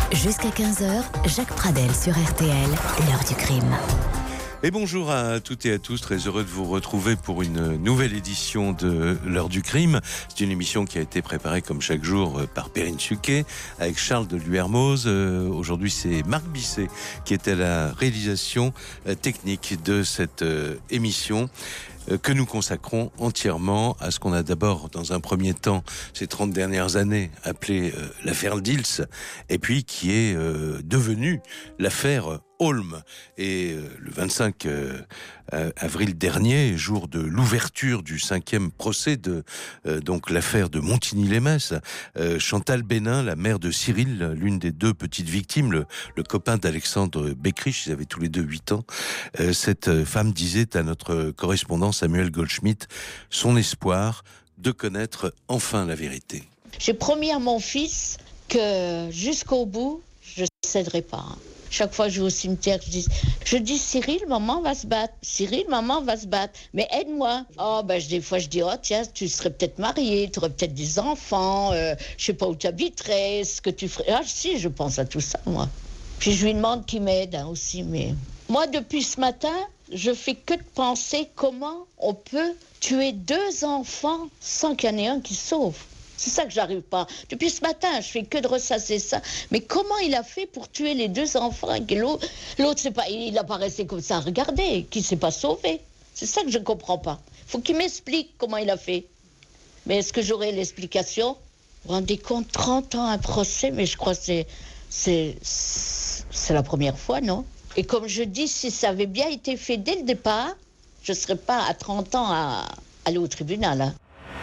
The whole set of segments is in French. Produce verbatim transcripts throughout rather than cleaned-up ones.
Jusqu'à quinze heures, Jacques Pradel sur R T L, l'heure du crime. Et bonjour à toutes et à tous, très heureux de vous retrouver pour une nouvelle édition de l'heure du crime. C'est une émission qui a été préparée comme chaque jour par Perrine Suquet avec Charles de Luermoz. Euh, aujourd'hui c'est Marc Bisset qui est à la réalisation technique de cette euh, émission que nous consacrons entièrement à ce qu'on a d'abord, dans un premier temps, ces trente dernières années, appelé euh, l'affaire Dils, et puis qui est euh, devenue l'affaire Holm. Et euh, le vingt-cinq euh, avril dernier, jour de l'ouverture du cinquième procès de euh, donc l'affaire de Montigny-lès-Metz, euh, Chantal Bénin, la mère de Cyril, l'une des deux petites victimes, le, le copain d'Alexandre Beckrich, ils avaient tous les deux huit ans, euh, cette femme disait à notre correspondant Samuel Goldschmidt son espoir de connaître enfin la vérité. J'ai promis à mon fils que jusqu'au bout, je ne céderai pas. Chaque fois que je vais au cimetière, je dis, je dis Cyril, maman va se battre. Cyril, maman va se battre. Mais aide-moi. Oh, ben, des fois, je dis, oh, tiens, tu serais peut-être marié, tu aurais peut-être des enfants, euh, je sais pas où tu habiterais, ce que tu ferais. Ah, si, je pense à tout ça, moi. Puis je lui demande qu'il m'aide hein, aussi. Mais moi, depuis ce matin, je fais que de penser comment on peut tuer deux enfants sans qu'il y en ait un qui sauve. C'est ça que j'arrive pas. Depuis ce matin, je fais que de ressasser ça. Mais comment il a fait pour tuer les deux enfants et que l'autre, l'autre c'est pas, il n'a pas resté comme ça à regarder, qu'il s'est pas sauvé. C'est ça que je comprends pas. Faut qu'il m'explique comment il a fait. Mais est-ce que j'aurai l'explication? Vous vous rendez compte, trente ans un procès, mais je crois que c'est, c'est, c'est la première fois, non? Et comme je dis, si ça avait bien été fait dès le départ, je serais pas à trente ans à aller au tribunal. Hein.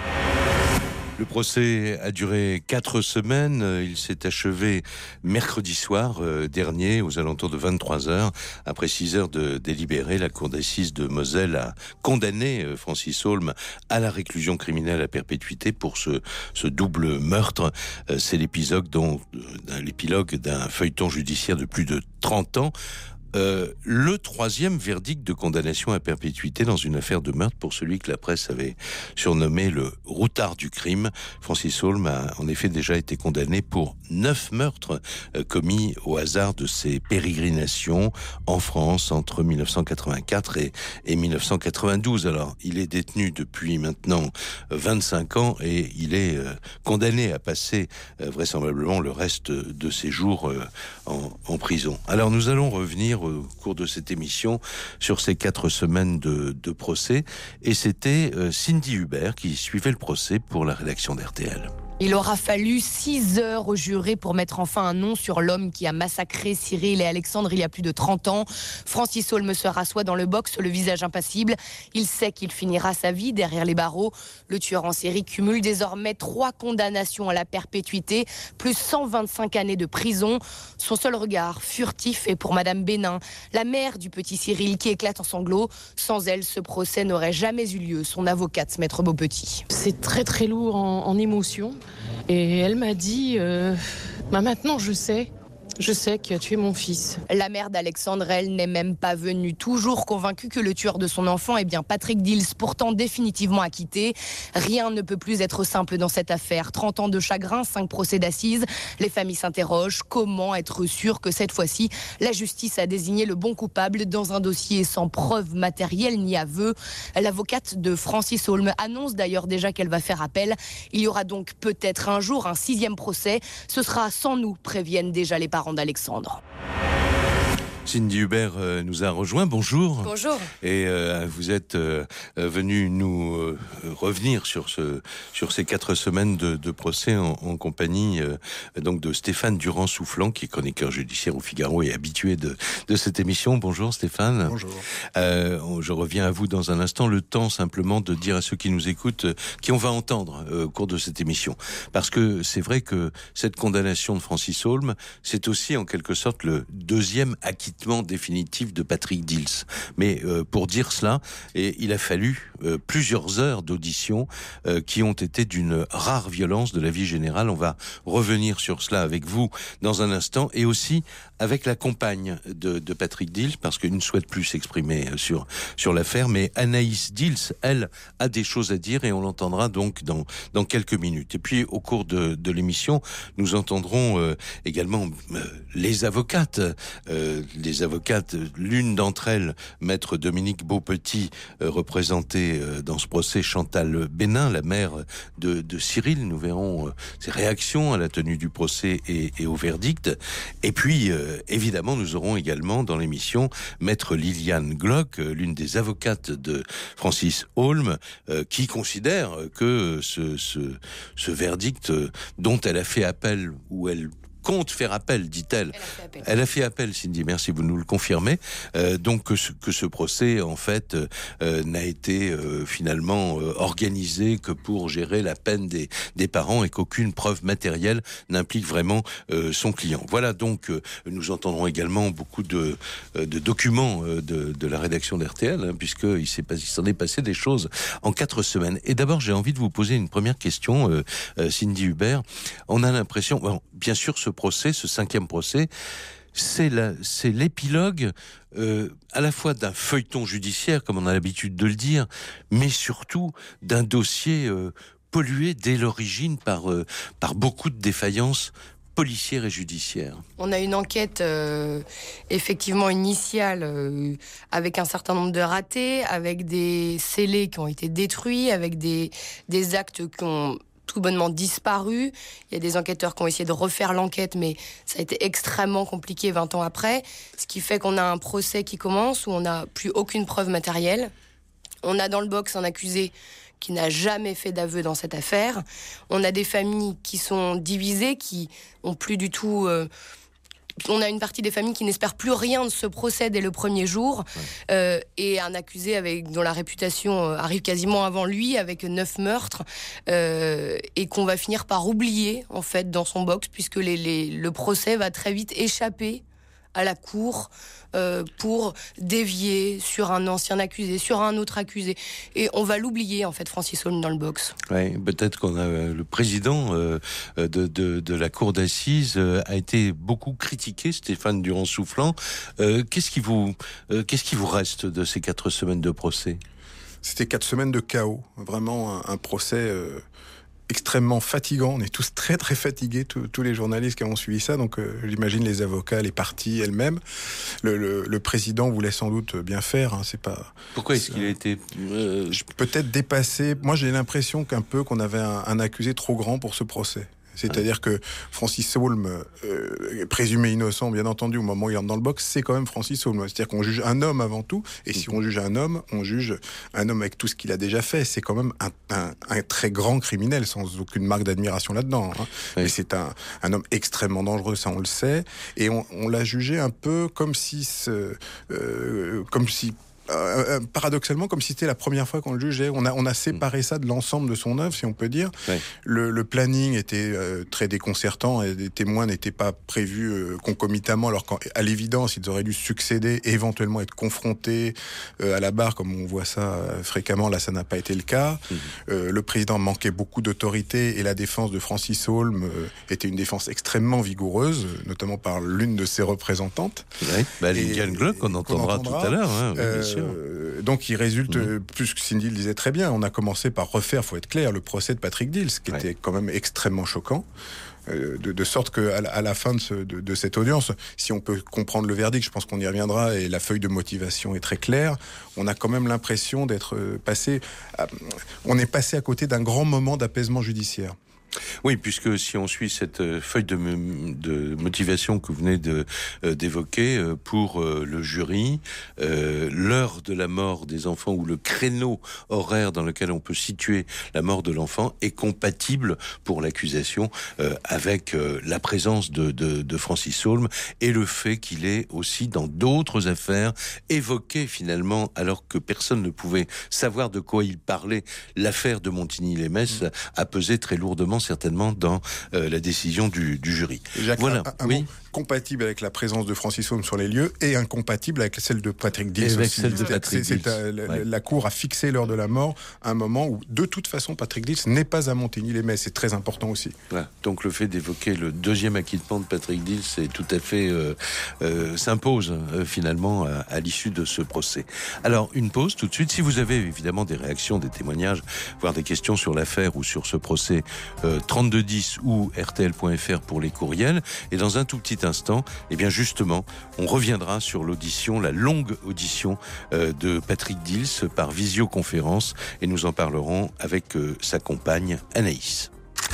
Le procès a duré quatre semaines. Il s'est achevé mercredi soir euh, dernier, aux alentours de vingt-trois heures. Après six heures de délibéré, la cour d'assises de Moselle a condamné euh, Francis Holm à la réclusion criminelle à perpétuité pour ce, ce double meurtre. Euh, c'est l'épilogue, dont, euh, l'épilogue d'un feuilleton judiciaire de plus de trente ans. Euh, le troisième verdict de condamnation à perpétuité dans une affaire de meurtre pour celui que la presse avait surnommé le routard du crime. Francis Holm a en effet déjà été condamné pour neuf meurtres euh, commis au hasard de ses pérégrinations en France entre dix-neuf cent quatre-vingt-quatre et, et dix-neuf cent quatre-vingt-douze. Alors, il est détenu depuis maintenant vingt-cinq ans et il est euh, condamné à passer euh, vraisemblablement le reste de ses jours euh, en, en prison. Alors, nous allons revenir au cours de cette émission sur ces quatre semaines de, de procès. Et c'était euh, Cindy Hubert qui suivait le procès pour la rédaction d'R T L. Il aura fallu six heures au juré pour mettre enfin un nom sur l'homme qui a massacré Cyril et Alexandre il y a plus de trente ans. Francis Holm se rassoit dans le box, le visage impassible. Il sait qu'il finira sa vie derrière les barreaux. Le tueur en série cumule désormais trois condamnations à la perpétuité, plus cent vingt-cinq années de prison. Son seul regard furtif est pour Madame Bénin, la mère du petit Cyril qui éclate en sanglots. Sans elle, ce procès n'aurait jamais eu lieu. Son avocate, Maître Beaupetit. C'est très très lourd en, en émotion. Et elle m'a dit, euh, bah maintenant je sais, je sais qui a tué mon fils. La mère d'Alexandre, elle, n'est même pas venue, toujours convaincue que le tueur de son enfant est bien Patrick Dils, pourtant définitivement acquitté. Rien ne peut plus être simple dans cette affaire. trente ans de chagrin, cinq procès d'assises. Les familles s'interrogent. Comment être sûr que cette fois-ci, la justice a désigné le bon coupable dans un dossier sans preuve matérielle ni aveu? L'avocate de Francis Holm annonce d'ailleurs déjà qu'elle va faire appel. Il y aura donc peut-être un jour un sixième procès. Ce sera sans nous, préviennent déjà les parents d'Alexandre. Cindy Hubert euh, nous a rejoint. Bonjour. Bonjour. Et euh, vous êtes euh, venu nous euh, revenir sur ce sur ces quatre semaines de, de procès en, en compagnie euh, donc de Stéphane Durand-Soufflant, qui est chroniqueur judiciaire au Figaro et habitué de de cette émission. Bonjour Stéphane. Bonjour. Euh, je reviens à vous dans un instant. Le temps simplement de dire à ceux qui nous écoutent euh, qui on va entendre euh, au cours de cette émission, parce que c'est vrai que cette condamnation de Francis Holm, c'est aussi en quelque sorte le deuxième acquittement l'acquittement définitif de Patrick Dils. Mais euh, pour dire cela, et il a fallu euh, plusieurs heures d'audition euh, qui ont été d'une rare violence de la vie générale. On va revenir sur cela avec vous dans un instant, et aussi avec la compagne de, de Patrick Dils, parce qu'il ne souhaite plus s'exprimer sur, sur l'affaire, mais Anaïs Dils, elle, a des choses à dire, et on l'entendra donc dans, dans quelques minutes. Et puis, au cours de, de l'émission, nous entendrons euh, également euh, les avocates, euh, les avocates, l'une d'entre elles, maître Dominique Beaupetit, euh, représentée euh, dans ce procès Chantal Bénin, la mère de, de Cyril. Nous verrons euh, ses réactions à la tenue du procès et, et au verdict. Et puis, euh, évidemment, nous aurons également dans l'émission maître Liliane Glock, euh, l'une des avocates de Francis Holm, euh, qui considère que ce, ce, ce verdict euh, dont elle a fait appel, ou elle compte faire appel, dit-elle. Elle a fait appel, Elle a fait appel Cindy, merci, vous nous le confirmez. Euh, donc que ce, que ce procès, en fait, euh, n'a été euh, finalement euh, organisé que pour gérer la peine des, des parents, et qu'aucune preuve matérielle n'implique vraiment euh, son client. Voilà, donc euh, nous entendrons également beaucoup de, euh, de documents euh, de, de la rédaction d'R T L, hein, puisqu'il s'est pas, il s'en est passé des choses en quatre semaines. Et d'abord, j'ai envie de vous poser une première question, euh, euh, Cindy Hubert. On a l'impression, bon, bien sûr, ce procès, ce cinquième procès, c'est, la, c'est l'épilogue euh, à la fois d'un feuilleton judiciaire, comme on a l'habitude de le dire, mais surtout d'un dossier euh, pollué dès l'origine par, euh, par beaucoup de défaillances policières et judiciaires. On a une enquête euh, effectivement initiale euh, avec un certain nombre de ratés, avec des scellés qui ont été détruits, avec des, des actes qui ont tout bonnement disparu. Il y a des enquêteurs qui ont essayé de refaire l'enquête, mais ça a été extrêmement compliqué vingt ans après. Ce qui fait qu'on a un procès qui commence où on n'a plus aucune preuve matérielle. On a dans le box un accusé qui n'a jamais fait d'aveu dans cette affaire. On a des familles qui sont divisées, qui ont plus du tout... Euh, on a une partie des familles qui n'espèrent plus rien de ce procès dès le premier jour, ouais. euh, et un accusé avec, dont la réputation arrive quasiment avant lui, avec neuf meurtres, euh, et qu'on va finir par oublier, en fait, dans son box, puisque les, les, le procès va très vite échapper à la cour euh, pour dévier sur un ancien accusé, sur un autre accusé. Et on va l'oublier, en fait, Francis Holm, dans le box. Oui, peut-être qu'on a le président euh, de, de, de la cour d'assises euh, a été beaucoup critiqué, Stéphane Durand-Soufflant. Euh, qu'est-ce qui vous, euh, qu'est-ce qui vous reste de ces quatre semaines de procès ? C'était quatre semaines de chaos. Vraiment un, un procès... Euh... extrêmement fatigant, on est tous très très fatigués, tous, tous les journalistes qui ont suivi ça, donc euh, j'imagine les avocats, les parties elles-mêmes. Le, le, le président voulait sans doute bien faire, hein, c'est pas... Pourquoi est-ce qu'il a été... Euh... Peut-être dépassé, moi j'ai l'impression qu'un peu qu'on avait un, un accusé trop grand pour ce procès. C'est-à-dire que Francis Holm, euh, présumé innocent, bien entendu, au moment où il entre dans le box, c'est quand même Francis Holm. C'est-à-dire qu'on juge un homme avant tout, et si on juge un homme, on juge un homme avec tout ce qu'il a déjà fait. C'est quand même un, un, un très grand criminel, sans aucune marque d'admiration là-dedans. Hein. Oui. Mais c'est un, un homme extrêmement dangereux, ça on le sait, et on, on l'a jugé un peu comme si... Ce, euh, comme si Euh, paradoxalement, comme si c'était la première fois qu'on le jugeait. On a, on a séparé ça de l'ensemble de son œuvre, si on peut dire. Ouais. Le, le planning était euh, très déconcertant, et les témoins n'étaient pas prévus euh, concomitamment, alors qu'à l'évidence, ils auraient dû succéder et éventuellement être confrontés euh, à la barre, comme on voit ça euh, fréquemment. Là, ça n'a pas été le cas. Mmh. Euh, le président manquait beaucoup d'autorité, et la défense de Francis Holm euh, était une défense extrêmement vigoureuse, notamment par l'une de ses représentantes. Ouais. Bah, Liliane Glock, qu'on entendra, entendra tout à l'heure. Hein, euh, Euh, donc il résulte, mmh. plus que Cindy le disait très bien, on a commencé par refaire, faut être clair, le procès de Patrick Dils, qui ouais. était quand même extrêmement choquant, euh, de, de sorte qu'à la, à la fin de, ce, de, de cette audience, si on peut comprendre le verdict, je pense qu'on y reviendra, et la feuille de motivation est très claire, on a quand même l'impression d'être passé, à, on est passé à côté d'un grand moment d'apaisement judiciaire. Oui, puisque si on suit cette feuille de, de motivation que vous venez de, euh, d'évoquer euh, pour euh, le jury, euh, l'heure de la mort des enfants, ou le créneau horaire dans lequel on peut situer la mort de l'enfant, est compatible pour l'accusation euh, avec euh, la présence de, de, de Francis Holm, et le fait qu'il est aussi dans d'autres affaires évoqué finalement, alors que personne ne pouvait savoir de quoi il parlait. L'affaire de Montigny-lès-Metz mmh. a pesé très lourdement certainement dans euh, la décision du, du jury. Jacques, voilà. Un, un oui. mot. compatible avec la présence de Francis Holm sur les lieux et incompatible avec celle de Patrick Dils. Et avec aussi. celle de Patrick c'est, Dils. c'est, euh, la, ouais. la Cour a fixé l'heure de la mort à un moment où, de toute façon, Patrick Dils n'est pas à Montigny-les-Metz. C'est très important aussi. Voilà. Donc le fait d'évoquer le deuxième acquittement de Patrick Dils, c'est tout à fait euh, euh, s'impose euh, finalement à, à l'issue de ce procès. Alors une pause tout de suite. Si vous avez évidemment des réactions, des témoignages, voire des questions sur l'affaire ou sur ce procès, euh, trente-deux dix ou R T L point F R pour les courriels. Et dans un tout petit instant, eh bien justement, on reviendra sur l'audition, la longue audition euh, de Patrick Dils par visioconférence, et nous en parlerons avec euh, sa compagne Anaïs.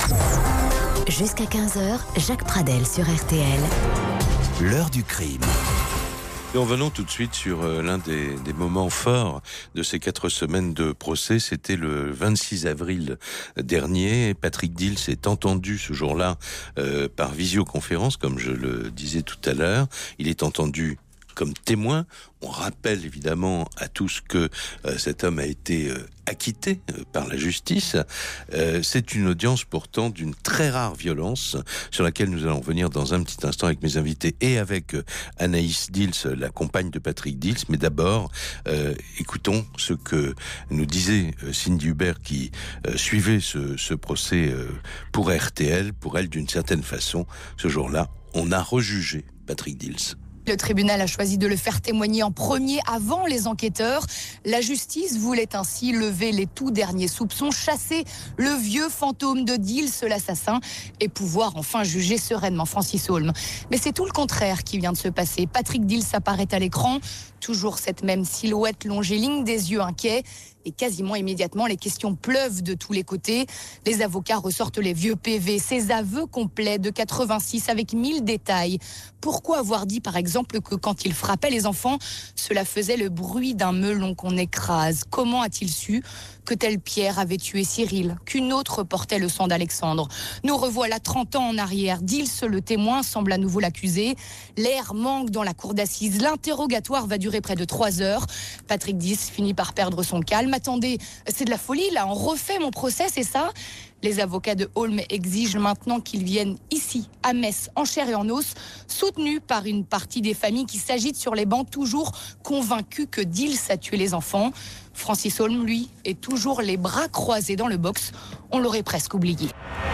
Jusqu'à quinze heures, Jacques Pradel sur R T L. L'heure du crime. Et en venant tout de suite sur euh, l'un des, des moments forts de ces quatre semaines de procès, c'était le vingt-six avril dernier. Patrick Dils est entendu ce jour-là euh, par visioconférence, comme je le disais tout à l'heure. Il est entendu comme témoin. On rappelle évidemment à tous que euh, cet homme a été euh, acquitté euh, par la justice. Euh, c'est une audience pourtant d'une très rare violence sur laquelle nous allons venir dans un petit instant avec mes invités et avec euh, Anaïs Dils, la compagne de Patrick Dils. Mais d'abord, euh, écoutons ce que nous disait euh, Cindy Hubert qui euh, suivait ce, ce procès euh, pour R T L. Pour elle, d'une certaine façon, ce jour-là, on a rejugé Patrick Dils. Le tribunal a choisi de le faire témoigner en premier avant les enquêteurs. La justice voulait ainsi lever les tout derniers soupçons, chasser le vieux fantôme de Dils, l'assassin, et pouvoir enfin juger sereinement Francis Holm. Mais c'est tout le contraire qui vient de se passer. Patrick Dils apparaît à l'écran, toujours cette même silhouette longiligne, des yeux inquiets. Et quasiment immédiatement, les questions pleuvent de tous les côtés. Les avocats ressortent les vieux P V, ces aveux complets de quatre-vingt-six avec mille détails. Pourquoi avoir dit, par exemple, que quand il frappait les enfants, cela faisait le bruit d'un melon qu'on écrase? Comment a-t-il su que telle pierre avait tué Cyril, qu'une autre portait le sang d'Alexandre? Nous revoilà trente ans en arrière. Dils, le témoin, semble à nouveau l'accuser. L'air manque dans la cour d'assises. L'interrogatoire va durer près de trois heures. Patrick Dils finit par perdre son calme. Attendez, c'est de la folie, là, on refait mon procès, c'est ça? Les avocats de Holm exigent maintenant qu'il vienne ici, à Metz, en chair et en os, soutenus par une partie des familles qui s'agitent sur les bancs, toujours convaincus que Dils a tué les enfants. Francis Holm, lui, est toujours les bras croisés dans le box. On l'aurait presque oublié.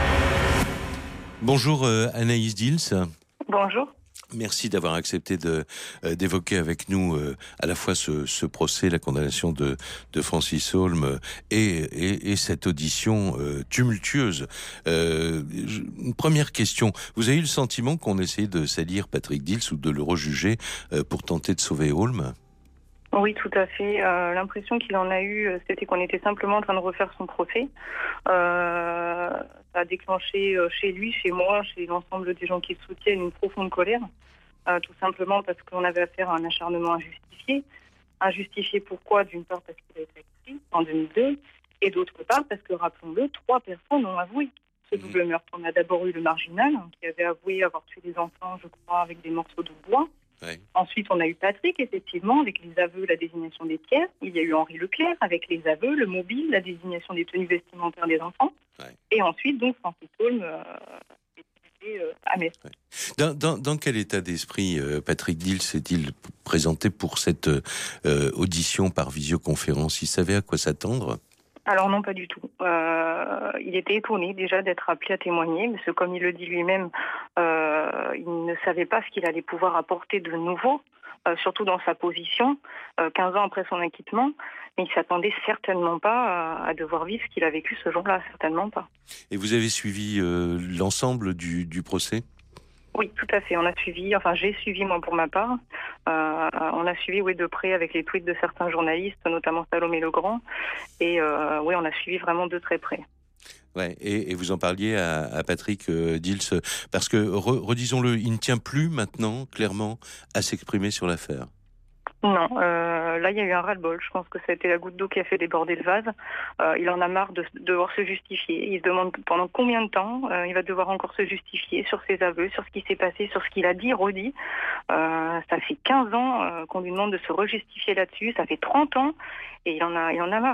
Bonjour euh, Anaïs Dils. Bonjour. Merci d'avoir accepté de, euh, d'évoquer avec nous euh, à la fois ce, ce procès, la condamnation de, de Francis Holm euh, et, et, et cette audition euh, tumultueuse. Euh, je, une première question. Vous avez eu le sentiment qu'on essayait de salir Patrick Dils ou de le rejuger euh, pour tenter de sauver Holm ? Oui, tout à fait. Euh, l'impression qu'il en a eu, c'était qu'on était simplement en train de refaire son procès. Euh, ça a déclenché euh, chez lui, chez moi, chez l'ensemble des gens qui le soutiennent, une profonde colère. Euh, tout simplement parce qu'on avait affaire à un acharnement injustifié. Injustifié pourquoi? D'une part parce qu'il a été acquitté en deux mille deux, et d'autre part parce que, rappelons-le, trois personnes ont avoué ce double meurtre. On a d'abord eu le marginal, qui avait avoué avoir tué des enfants, je crois, avec des morceaux de bois. Ouais. Ensuite, on a eu Patrick, effectivement, avec les aveux, la désignation des pierres. Il y a eu Henri Leclerc, avec les aveux, le mobile, la désignation des tenues vestimentaires des enfants. Ouais. Et ensuite, donc, Francis Holm euh, est euh, à Metz. Ouais. Dans, dans, dans quel état d'esprit euh, Patrick Dils s'est-il présenté pour cette euh, audition par visioconférence? Il savait à quoi s'attendre? Alors non, pas du tout. Euh, il était étonné déjà d'être appelé à témoigner, parce que comme il le dit lui-même, euh, il ne savait pas ce qu'il allait pouvoir apporter de nouveau, euh, surtout dans sa position, euh, quinze ans après son acquittement, mais il ne s'attendait certainement pas à, à devoir vivre ce qu'il a vécu ce jour-là, certainement pas. Et vous avez suivi euh, l'ensemble du, du procès? Oui, tout à fait. On a suivi, enfin j'ai suivi moi pour ma part. Euh, on a suivi oui, de près avec les tweets de certains journalistes, notamment Salomé Legrand. Et euh, oui, on a suivi vraiment de très près. Ouais, et, et vous en parliez à, à Patrick euh, Dils, parce que, re, redisons-le, il ne tient plus maintenant, clairement, à s'exprimer sur l'affaire. Non, euh, là il y a eu un ras-le-bol. Je pense que ça a été la goutte d'eau qui a fait déborder le vase. Euh, il en a marre de, de devoir se justifier. Il se demande pendant combien de temps euh, il va devoir encore se justifier sur ses aveux, sur ce qui s'est passé, sur ce qu'il a dit, redit. Euh, ça fait quinze ans euh, qu'on lui demande de se rejustifier là-dessus. Ça fait trente ans et il en a, il en a marre.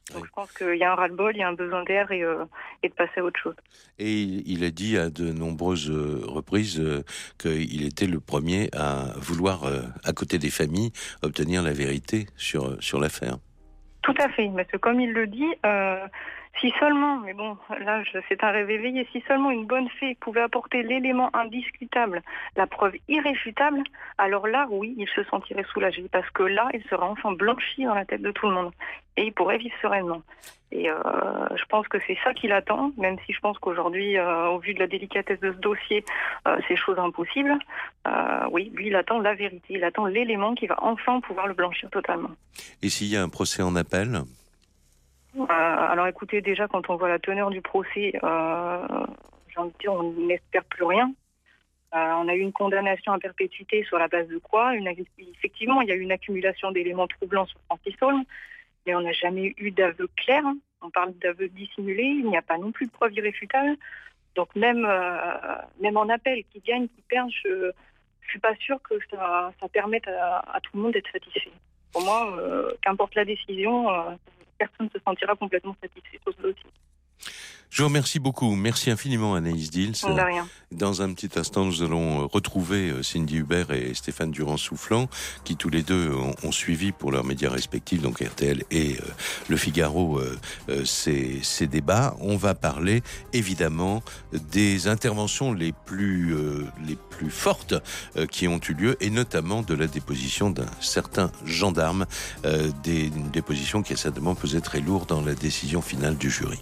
Donc oui. je pense qu'il y a un ras-le-bol, il y a un besoin d'air et, euh, et de passer à autre chose. Et il, il a dit à de nombreuses euh, reprises euh, qu'il était le premier à vouloir, euh, à côté des familles, obtenir la vérité sur, sur l'affaire. Tout à fait, parce que comme il le dit, euh, si seulement, mais bon, là je- c'est un rêve éveillé, si seulement une bonne fée pouvait apporter l'élément indiscutable, la preuve irréfutable, alors là, oui, il se sentirait soulagé, parce que là, il serait enfin blanchi dans la tête de tout le monde, et il pourrait vivre sereinement. Et euh, je pense que c'est ça qu'il attend, même si je pense qu'aujourd'hui, euh, au vu de la délicatesse de ce dossier, euh, c'est chose impossible. Euh, oui, lui, il attend la vérité, il attend l'élément qui va enfin pouvoir le blanchir totalement. Et s'il y a un procès en appel ? Euh, alors écoutez, déjà quand on voit la teneur du procès, euh, j'ai envie de dire, on n'espère plus rien. Euh, on a eu une condamnation à perpétuité sur la base de quoi une, Effectivement, il y a eu une accumulation d'éléments troublants sur Francis Holm, mais on n'a jamais eu d'aveu clair. On parle d'aveu dissimulé, il n'y a pas non plus de preuves irréfutables. Donc même, euh, même en appel, qui gagne, qui perd, je ne suis pas sûre que ça, ça permette à, à tout le monde d'être satisfait. Pour moi, euh, qu'importe la décision, euh, personne ne se sentira complètement satisfait sur ce dossier. Je vous remercie beaucoup. Merci infiniment, Anaïs Dils. De rien. Dans un petit instant, nous allons retrouver Cindy Hubert et Stéphane Durand-Soufflant, qui tous les deux ont, ont suivi pour leurs médias respectifs, donc R T L et euh, Le Figaro, euh, euh, ces, ces débats. On va parler évidemment des interventions les plus, euh, les plus fortes euh, qui ont eu lieu, et notamment de la déposition d'un certain gendarme, euh, des, une déposition qui certainement pesait très lourd dans la décision finale du jury.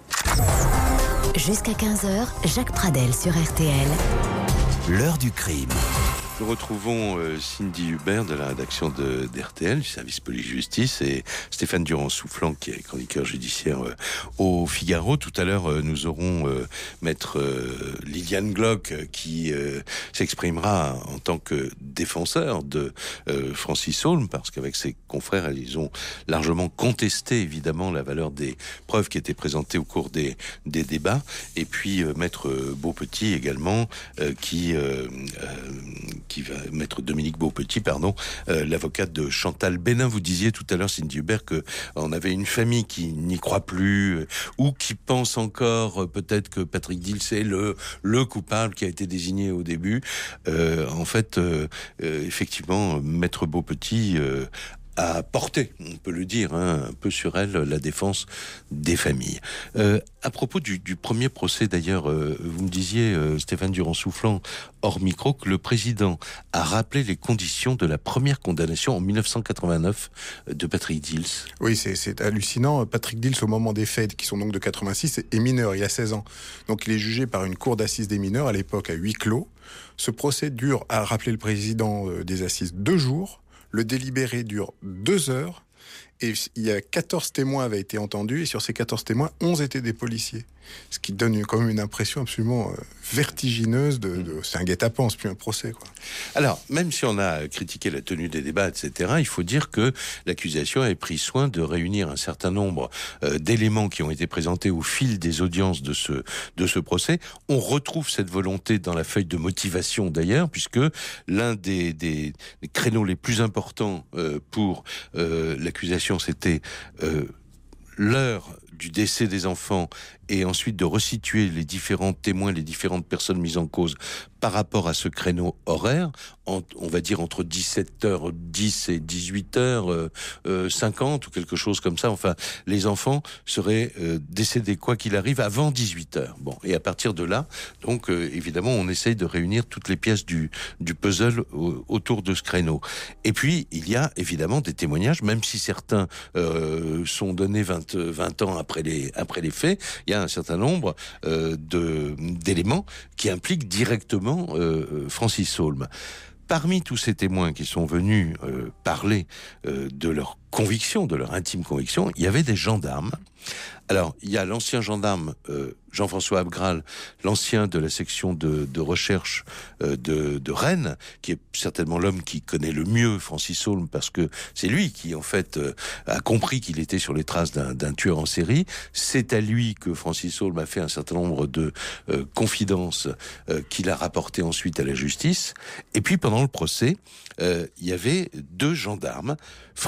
Jusqu'à quinze heures, Jacques Pradel sur R T L. L'heure du crime. Nous retrouvons euh, Cindy Hubert de la rédaction de d'R T L, du service police-justice, et Stéphane Durand-Soufflant, qui est chroniqueur judiciaire euh, au Figaro. Tout à l'heure, euh, nous aurons euh, maître euh, Liliane Glock, euh, qui euh, s'exprimera en tant que défenseur de euh, Francis Holm, parce qu'avec ses confrères, ils ont largement contesté, évidemment, la valeur des preuves qui étaient présentées au cours des, des débats. Et puis, euh, maître Beaupetit également, euh, qui... Euh, euh, qui va maître Dominique Beaupetit, pardon, euh, l'avocate de Chantal Bénin. Vous disiez tout à l'heure, Cindy Hubert, que on avait une famille qui n'y croit plus, euh, ou qui pense encore euh, peut-être que Patrick Dils est le le coupable qui a été désigné au début. Euh, en fait, euh, euh, effectivement, maître Beaupetit euh, a porté, on peut le dire, hein, un peu sur elle, la défense des familles. Euh, à propos du, du premier procès, d'ailleurs, euh, vous me disiez, euh, Stéphane Durand-Soufflant, hors micro, que le président a rappelé les conditions de la première condamnation en dix-neuf cent quatre-vingt-neuf de Patrick Dils. Oui, c'est, c'est hallucinant. Patrick Dils, au moment des faits, qui sont donc de quatre-vingt-six, est mineur, il a seize ans. Donc il est jugé par une cour d'assises des mineurs, à l'époque à huis clos. Ce procès dure, a rappelé le président des assises, deux jours. Le délibéré dure deux heures. Et il y a quatorze témoins avaient été entendus, et sur ces quatorze témoins, onze étaient des policiers. Ce qui donne quand même une impression absolument euh, vertigineuse de, de... C'est un guet-apens, c'est plus un procès, quoi. Alors, même si on a critiqué la tenue des débats, et cetera, il faut dire que l'accusation avait pris soin de réunir un certain nombre euh, d'éléments qui ont été présentés au fil des audiences de ce, de ce procès. On retrouve cette volonté dans la feuille de motivation, d'ailleurs, puisque l'un des, des, des créneaux les plus importants euh, pour euh, l'accusation, c'était euh, l'heure du décès des enfants, et ensuite de resituer les différents témoins, les différentes personnes mises en cause par rapport à ce créneau horaire, en, on va dire entre dix-sept heures dix et dix-huit heures cinquante ou quelque chose comme ça. Enfin, les enfants seraient euh, décédés quoi qu'il arrive avant dix-huit heures. Bon, et à partir de là, donc euh, évidemment, on essaye de réunir toutes les pièces du, du puzzle au, autour de ce créneau. Et puis, il y a évidemment des témoignages, même si certains euh, sont donnés vingt, vingt ans après les, après les faits, il y a un certain nombre euh, de, d'éléments qui impliquent directement euh, Francis Holm. Parmi tous ces témoins qui sont venus euh, parler euh, de leur conviction, de leur intime conviction, il y avait des gendarmes. Alors, il y a l'ancien gendarme euh, Jean-François Abgral, l'ancien de la section de, de recherche euh, de, de Rennes, qui est certainement l'homme qui connaît le mieux Francis Holm, parce que c'est lui qui, en fait, euh, a compris qu'il était sur les traces d'un, d'un tueur en série. C'est à lui que Francis Holm a fait un certain nombre de euh, confidences euh, qu'il a rapportées ensuite à la justice. Et puis, pendant le procès, euh, il y avait deux gendarmes, Francis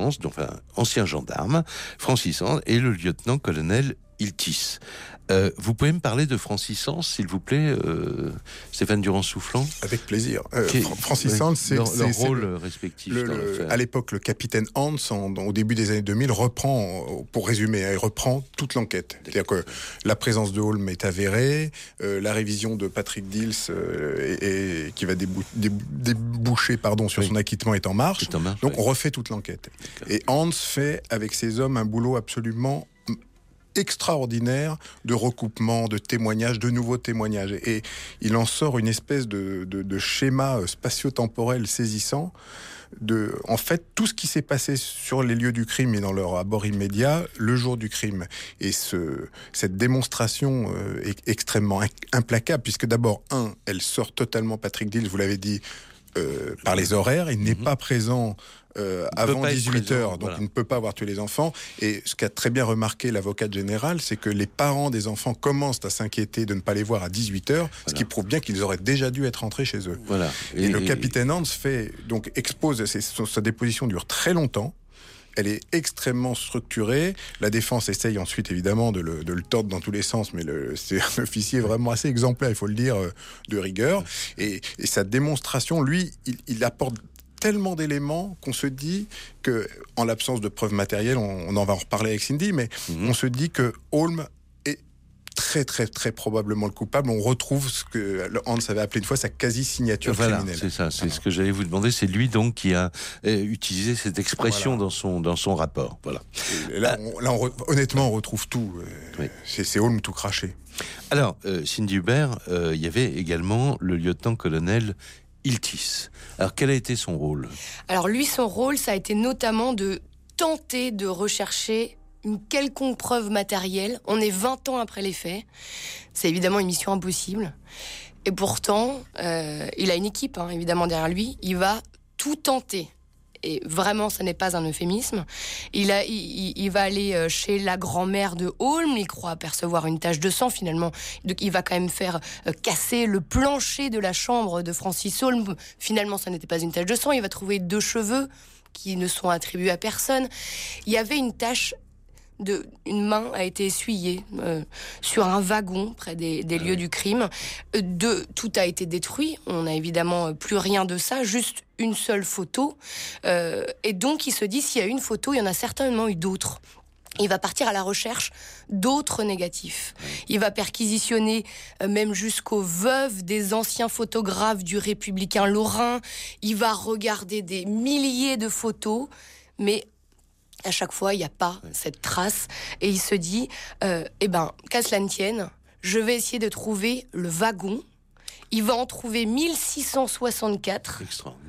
Hans, donc enfin ancien gendarme, Francis Hans, et le lieutenant-colonel Iltis. Euh, vous pouvez me parler de Francis Hans, s'il vous plaît, euh, Stéphane Durand-Soufflant? Avec plaisir. Euh, Qui, Fra- Francis oui, Hans, c'est leur, c'est, leur c'est rôle le, respectif. le, dans le, l'affaire. à l'époque, le capitaine Hans, en, au début des années deux mille, reprend, pour résumer, il reprend toute l'enquête. C'est-à-dire que la présence de Holm est avérée, euh, la révision de Patrick Dils, euh, et, et, qui va débou- débou- déboucher pardon, sur oui. son acquittement est en marche. Est en marche Donc oui. on refait toute l'enquête. D'accord. Et Hans fait, avec ses hommes, un boulot absolument extraordinaire de recoupement, de témoignages, de nouveaux témoignages. Et, et il en sort une espèce de, de, de schéma spatio-temporel saisissant. De, en fait, tout ce qui s'est passé sur les lieux du crime et dans leur abord immédiat, le jour du crime. Et ce, cette démonstration euh, est extrêmement implacable, puisque d'abord, un, elle sort totalement Patrick Dils, vous l'avez dit, euh, par les horaires. Il mm-hmm. n'est pas présent Euh, avant dix-huit heures, donc voilà. Il ne peut pas avoir tué les enfants. Et ce qu'a très bien remarqué l'avocate générale, c'est que les parents des enfants commencent à s'inquiéter de ne pas les voir à dix-huit heures, voilà. Ce qui prouve bien qu'ils auraient déjà dû être rentrés chez eux. Voilà. Et, et le et... capitaine Hans fait, donc, expose, c'est, sa déposition dure très longtemps. Elle est extrêmement structurée. La défense essaye ensuite, évidemment, de le, de le tordre dans tous les sens, mais le, c'est un officier vraiment assez exemplaire, il faut le dire, de rigueur. Et, et sa démonstration, lui, il, il apporte tellement d'éléments qu'on se dit que, en l'absence de preuves matérielles, on, on en va en reparler avec Cindy, mais mmh. on se dit que Holm est très très très probablement le coupable. On retrouve ce que Hans avait appelé une fois sa quasi-signature voilà, criminelle. C'est ça, c'est voilà. ce que j'allais vous demander. C'est lui donc qui a euh, utilisé cette expression voilà. dans son dans son rapport. Voilà. Et là, on, là on, honnêtement, on retrouve tout. Oui. C'est, c'est Holm tout craché. Alors, euh, Cindy Hubert, euh, il y avait également le lieutenant-colonel Iltis. Alors, quel a été son rôle ? Alors, lui, son rôle, ça a été notamment de tenter de rechercher une quelconque preuve matérielle. On est vingt ans après les faits. C'est évidemment une mission impossible. Et pourtant, euh, il a une équipe, hein, évidemment, derrière lui. Il va tout tenter. Et vraiment, ça n'est pas un euphémisme. Il, a, il, il va aller chez la grand-mère de Holm. Il croit apercevoir une tache de sang, finalement. Donc, il va quand même faire euh, casser le plancher de la chambre de Francis Holm. Finalement, ça n'était pas une tache de sang. Il va trouver deux cheveux qui ne sont attribués à personne. Il y avait une tache... De, une main a été essuyée euh, sur un wagon près des, des lieux du crime. De, tout a été détruit. On n'a évidemment plus rien de ça, juste une seule photo. Euh, et donc, il se dit, s'il y a une photo, il y en a certainement eu d'autres. Il va partir à la recherche d'autres négatifs. Il va perquisitionner euh, même jusqu'aux veuves des anciens photographes du Républicain Lorrain. Il va regarder des milliers de photos, mais à chaque fois, il n'y a pas cette trace. Et il se dit, euh, eh ben, qu'à cela ne tienne, je vais essayer de trouver le wagon. Il va en trouver mille six cent soixante-quatre,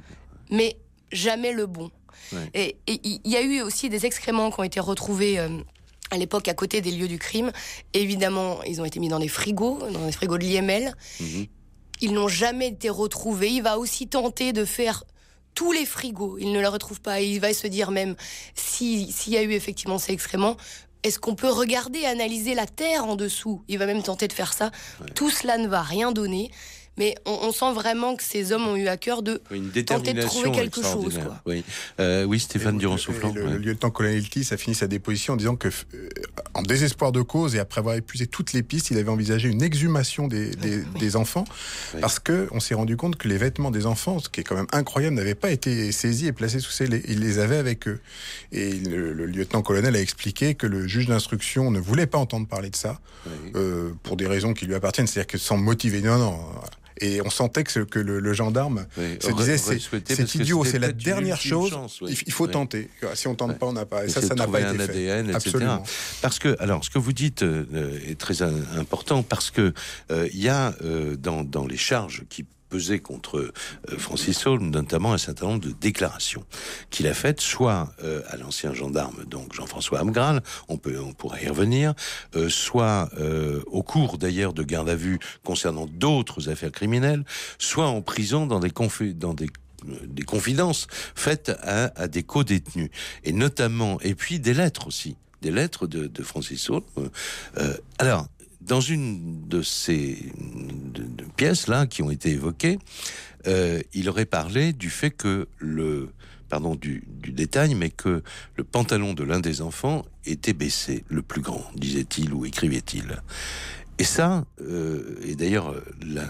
mais jamais le bon. Ouais. Et il y a eu aussi des excréments qui ont été retrouvés euh, à l'époque à côté des lieux du crime. Et évidemment, ils ont été mis dans des frigos, dans des frigos de l'I M L. Mm-hmm. Ils n'ont jamais été retrouvés. Il va aussi tenter de faire tous les frigos, il ne le retrouve pas. Et il va se dire même, si, s'il y a eu effectivement ces excréments, est-ce qu'on peut regarder, analyser la terre en dessous ? Il va même tenter de faire ça. Ouais. Tout cela ne va rien donner. Mais on, on sent vraiment que ces hommes ont eu à cœur de une tenter de trouver quelque chose. Quoi. Oui. Euh, oui, Stéphane Durand-Soufflant. Le, ouais. le lieutenant-colonel Iltis a fini sa déposition en disant que, euh, en désespoir de cause et après avoir épuisé toutes les pistes, il avait envisagé une exhumation des, des, oui. des enfants, oui. parce que on s'est rendu compte que les vêtements des enfants, ce qui est quand même incroyable, n'avaient pas été saisis et placés sous scellés. Il les avait avec eux. Et le, le lieutenant-colonel a expliqué que le juge d'instruction ne voulait pas entendre parler de ça, oui. euh, pour des raisons qui lui appartiennent, c'est-à-dire que sans motiver. Non, non. Et on sentait que, que le, le gendarme oui, se disait c'est, c'est idiot, c'est la dernière chose, chance, oui. il faut oui. tenter. Si on tente oui. pas, on n'a pas. Et, et ça, ça n'a pas été un A D N, fait. Absolument. et cetera. Parce que, alors, ce que vous dites euh, est très important parce que il euh, y a euh, dans, dans les charges qui pesé contre euh, Francis Holm, notamment un certain nombre de déclarations qu'il a faites, soit euh, à l'ancien gendarme, donc Jean-François Amgral, on peut, on pourrait y revenir, euh, soit euh, au cours d'ailleurs de garde à vue concernant d'autres affaires criminelles, soit en prison dans des conflits, dans des des confidences faites à, à des co-détenus, et notamment, et puis des lettres aussi, des lettres de, de Francis Holm. Euh, alors, dans une de ces de, de pièces là qui ont été évoquées, euh, il aurait parlé du fait que le pardon du, du détail, mais que le pantalon de l'un des enfants était baissé, le plus grand, disait-il ou écrivait-il. Et ça, euh, et d'ailleurs, la,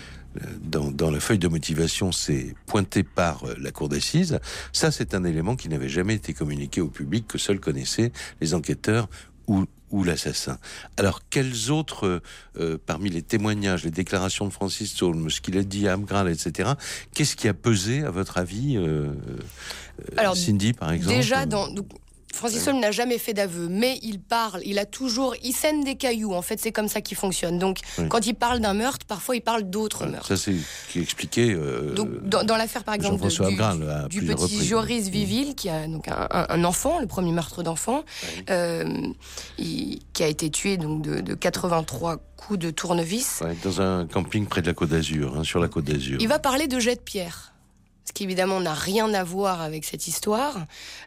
dans, dans la feuille de motivation, c'est pointé par la cour d'assises. Ça, c'est un élément qui n'avait jamais été communiqué au public, que seuls connaissaient les enquêteurs ou, ou l'assassin. Alors, quels autres, euh, parmi les témoignages, les déclarations de Francis Saulme, ce qu'il a dit à Abgral, et cetera, qu'est-ce qui a pesé, à votre avis, euh, Alors, Cindy, par exemple? Déjà, dans... Donc... Francis Saulme n'a jamais fait d'aveu, mais il parle, il a toujours, il sème des cailloux, en fait c'est comme ça qu'il fonctionne. Donc oui. Quand il parle d'un meurtre, parfois il parle d'autres ouais, meurtres. Ça c'est qui expliquait euh, donc, dans, dans l'affaire par exemple de, du, Abgral, du petit reprises. Joris Viville, qui a donc un, un enfant, le premier meurtre d'enfant, oui. euh, il, qui a été tué donc de, de quatre-vingt-trois coups de tournevis. Ouais, dans un camping près de la Côte d'Azur, hein, sur la Côte d'Azur. Il va parler de jet de pierre. Ce qui évidemment n'a rien à voir avec cette histoire.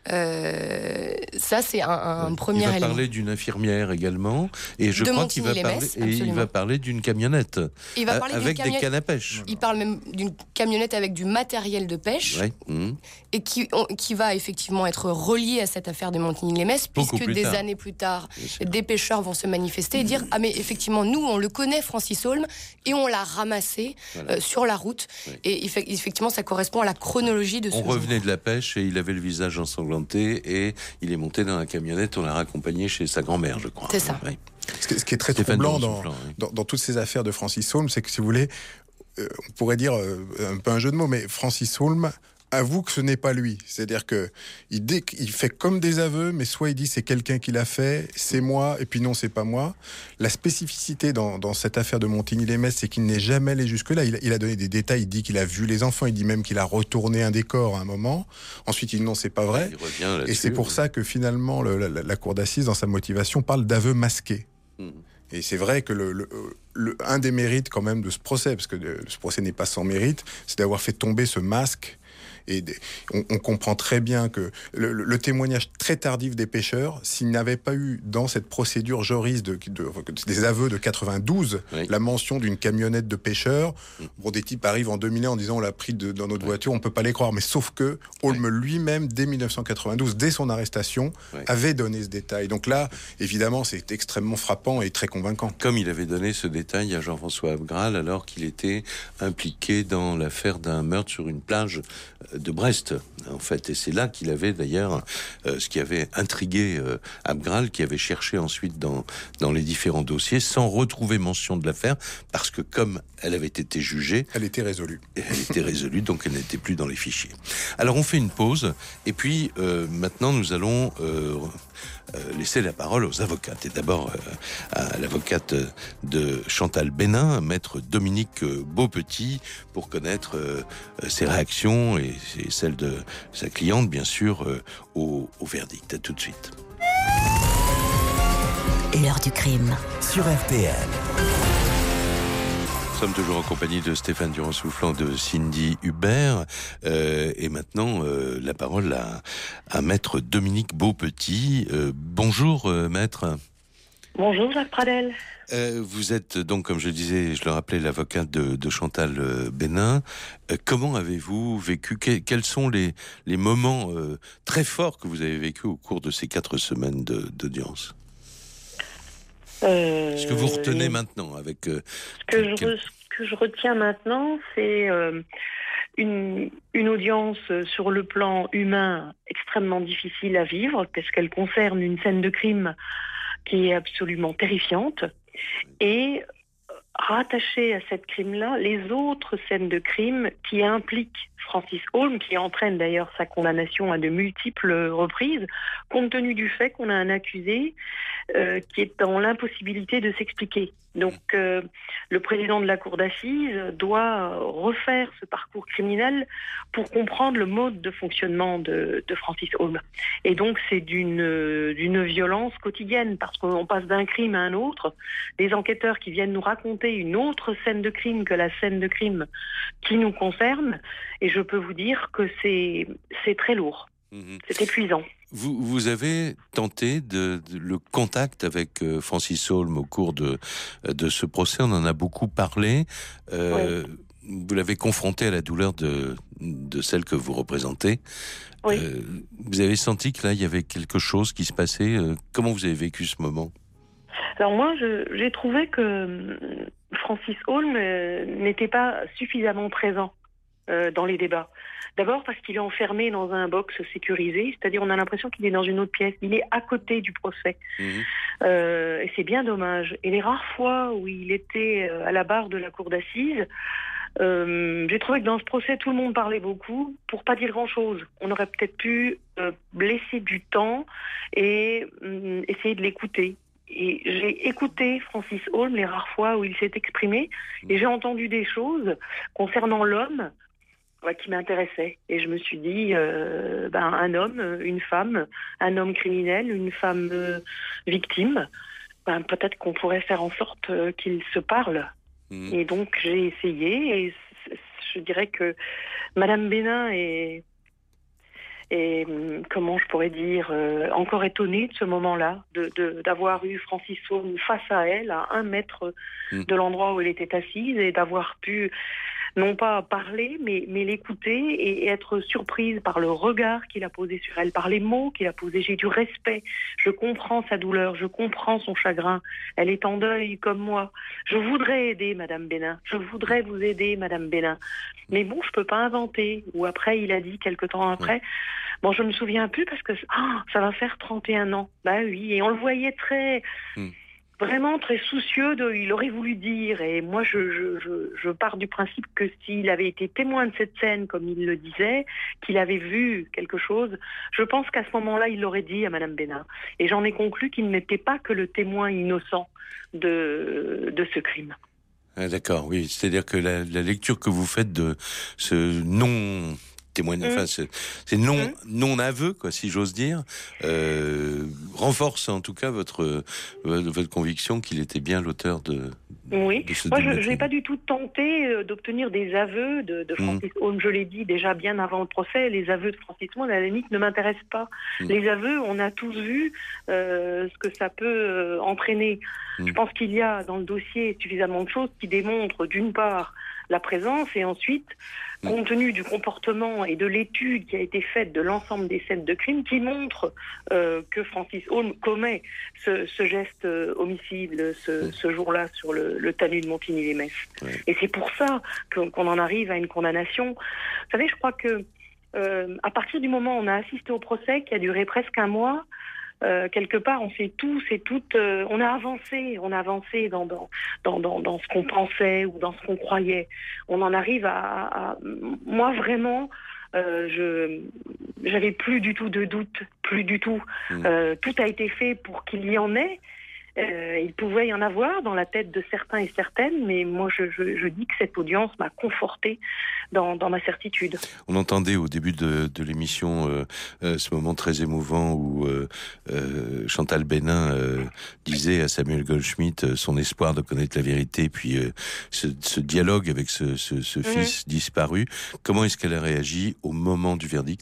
Euh, ça, c'est un, un ouais. premier élément. Il va parler d'une infirmière également, et je de crois qu'il va parler, et il va parler d'une camionnette il va parler avec d'une camionnette, des cannes à pêche. Il parle même d'une camionnette avec du matériel de pêche, ouais. mmh. et qui, on, qui va effectivement être relié à cette affaire de Montigny-lès-Metz, puisque des tard. années plus tard, des pêcheurs vont se manifester et dire « Ah mais effectivement, nous, on le connaît, Francis Saulme, et on l'a ramassé voilà. euh, sur la route. Ouais. » Et effectivement, ça correspond à la chronologie de ce On jour. revenait de la pêche et il avait le visage ensanglanté et il est monté dans la camionnette, on l'a raccompagné chez sa grand-mère, je crois. C'est ça. Oui. Ce, qui, ce qui est très Stéphane troublant dans, soufflant, oui. dans, dans toutes ces affaires de Francis Saulme, c'est que si vous voulez, euh, on pourrait dire euh, un peu un jeu de mots, mais Francis Saulme avoue que ce n'est pas lui. C'est-à-dire que il, dé, il fait comme des aveux, mais soit il dit c'est quelqu'un qui l'a fait, c'est moi, et puis non, c'est pas moi. La spécificité dans, dans cette affaire de Montigny-lès-Metz, c'est qu'il n'est jamais allé jusque-là. Il, il a donné des détails, il dit qu'il a vu les enfants, il dit même qu'il a retourné un décor à un moment. Ensuite, il dit non, c'est pas vrai. Il revient et c'est pour oui. ça que finalement, le, la, la cour d'assises, dans sa motivation, parle d'aveux masqués. Mmh. Et c'est vrai que le, le, le, un des mérites quand même de ce procès, parce que ce procès n'est pas sans mérite, c'est d'avoir fait tomber ce masque. Et on, on comprend très bien que le, le, le témoignage très tardif des pêcheurs, s'il n'avait pas eu dans cette procédure Joris de, de, de, des aveux de quatre-vingt-douze, oui. la mention d'une camionnette de pêcheurs, mmh. bon, des types arrivent en deux mille un en disant on l'a pris de, dans notre oui. voiture, on ne peut pas les croire. Mais sauf que Holm oui. lui-même, dès mille neuf cent quatre-vingt-douze, dès son arrestation, oui. avait donné ce détail. Donc là, évidemment, c'est extrêmement frappant et très convaincant. Comme il avait donné ce détail à Jean-François Abgral alors qu'il était impliqué dans l'affaire d'un meurtre sur une plage de Brest, en fait. Et c'est là qu'il avait d'ailleurs euh, ce qui avait intrigué euh, Abgral, qui avait cherché ensuite dans, dans les différents dossiers, sans retrouver mention de l'affaire, parce que comme elle avait été jugée... Elle était résolue. Elle était résolue, donc elle n'était plus dans les fichiers. Alors on fait une pause, et puis euh, maintenant nous allons... Euh, Euh, laisser la parole aux avocates. Et d'abord euh, à l'avocate de Chantal Bénin, maître Dominique Beaupetit, pour connaître euh, ses réactions et, et celles de sa cliente, bien sûr, euh, au, au verdict. À tout de suite. L'heure du crime. Sur R T L. Nous sommes toujours en compagnie de Stéphane Durand-Soufflant, de Cindy Hubert, euh, et maintenant euh, la parole à, à maître Dominique Beaupetit. Euh, bonjour euh, maître. Bonjour Jacques Pradel. Euh, vous êtes donc, comme je disais, je le rappelais, l'avocate de, de Chantal euh, Bénin. Euh, comment avez-vous vécu, que, quels sont les, les moments euh, très forts que vous avez vécu au cours de ces quatre semaines d'audience? Euh, Ce que vous retenez maintenant avec... Euh, ce, que je, ce que je retiens maintenant, c'est euh, une, une audience sur le plan humain extrêmement difficile à vivre, parce qu'elle concerne une scène de crime qui est absolument terrifiante, et rattachée à cette crime-là, les autres scènes de crime qui impliquent Francis Saulme, qui entraîne d'ailleurs sa condamnation à de multiples reprises, compte tenu du fait qu'on a un accusé euh, qui est dans l'impossibilité de s'expliquer. Donc euh, le président de la cour d'assises doit refaire ce parcours criminel pour comprendre le mode de fonctionnement de, de Francis Saulme. Et donc c'est d'une, d'une violence quotidienne, parce qu'on passe d'un crime à un autre. Les enquêteurs qui viennent nous raconter une autre scène de crime que la scène de crime qui nous concerne, et je peux vous dire que c'est, c'est très lourd. Mmh. C'est épuisant. Vous, vous avez tenté de, de, le contact avec euh, Francis Saulme au cours de, de ce procès. On en a beaucoup parlé. Euh, oui. vous l'avez confronté à la douleur de, de celle que vous représentez. Oui. Euh, vous avez senti que là, il y avait quelque chose qui se passait. Euh, comment vous avez vécu ce moment ? Alors moi, je, j'ai trouvé que Francis Holm euh, n'était pas suffisamment présent euh, dans les débats. D'abord parce qu'il est enfermé dans un box sécurisé, c'est-à-dire on a l'impression qu'il est dans une autre pièce. Il est à côté du procès. Mmh. Euh, et c'est bien dommage. Et les rares fois où il était à la barre de la cour d'assises, euh, j'ai trouvé que dans ce procès, tout le monde parlait beaucoup pour pas dire grand-chose. On aurait peut-être pu euh, laisser du temps et euh, essayer de l'écouter. Et j'ai écouté Francis Holm les rares fois où il s'est exprimé et j'ai entendu des choses concernant l'homme qui m'intéressait. Et je me suis dit, euh, ben, un homme, une femme, un homme criminel, une femme euh, victime, ben, peut-être qu'on pourrait faire en sorte euh, qu'ils se parlent. Mmh. Et donc j'ai essayé et je dirais que Madame Bénin est, est comment je pourrais dire, euh, encore étonnée de ce moment-là, de, de, d'avoir eu Francis Holm face à elle, à un mètre mmh. de l'endroit où elle était assise, et d'avoir pu non pas parler, mais, mais l'écouter et être surprise par le regard qu'il a posé sur elle, par les mots qu'il a posés. J'ai du respect. Je comprends sa douleur, je comprends son chagrin. Elle est en deuil comme moi. Je voudrais aider Madame Bénin. Je voudrais vous aider, Madame Bénin. Mais bon, je peux pas inventer. Ou après, il a dit, quelque temps après, bon, je me souviens plus parce que oh, ça va faire trente et un ans. Bah oui, et on le voyait très... Mm. Vraiment très soucieux de, il aurait voulu dire, et moi je, je, je, je pars du principe que s'il avait été témoin de cette scène, comme il le disait, qu'il avait vu quelque chose, je pense qu'à ce moment-là, il l'aurait dit à Madame Bénin. Et j'en ai conclu qu'il n'était pas que le témoin innocent de, de ce crime. Ah, d'accord, oui, c'est-à-dire que la, la lecture que vous faites de ce non... témoignage, mmh. enfin, c'est, c'est non, mmh. non-aveu, quoi, si j'ose dire, euh, renforce en tout cas votre, votre conviction qu'il était bien l'auteur de, oui. de ce Moi, je n'ai pas du tout tenté euh, d'obtenir des aveux de, de Francis mmh. Holm. Je l'ai dit déjà bien avant le procès, les aveux de Francis Holm, à la limite, ne m'intéressent pas. Mmh. Les aveux, on a tous vu euh, ce que ça peut euh, entraîner. Mmh. Je pense qu'il y a dans le dossier suffisamment de choses qui démontrent, d'une part, la présence, et ensuite, compte tenu du comportement et de l'étude qui a été faite de l'ensemble des scènes de crime, qui montre euh, que Francis Holm commet ce, ce geste euh, homicide ce, ce jour-là sur le, le talus de Montigny-les-Metz. Ouais. Et c'est pour ça que, qu'on en arrive à une condamnation. Vous savez, je crois que euh, à partir du moment où on a assisté au procès, qui a duré presque un mois, Euh, quelque part, on s'est tous et toutes, euh, on a avancé, on a avancé dans dans dans dans, dans ce qu'on pensait ou dans ce qu'on croyait. On en arrive à, à moi vraiment, euh, je j'avais plus du tout de doute, plus du tout. Mmh. Euh, tout a été fait pour qu'il y en ait. Euh, il pouvait y en avoir dans la tête de certains et certaines, mais moi je, je, je dis que cette audience m'a conforté dans, dans ma certitude. On entendait au début de, de l'émission euh, euh, ce moment très émouvant où euh, euh, Chantal Bénin euh, disait à Samuel Goldschmidt euh, son espoir de connaître la vérité, puis euh, ce, ce dialogue avec ce, ce, ce mmh. fils disparu. Comment est-ce qu'elle a réagi au moment du verdict ?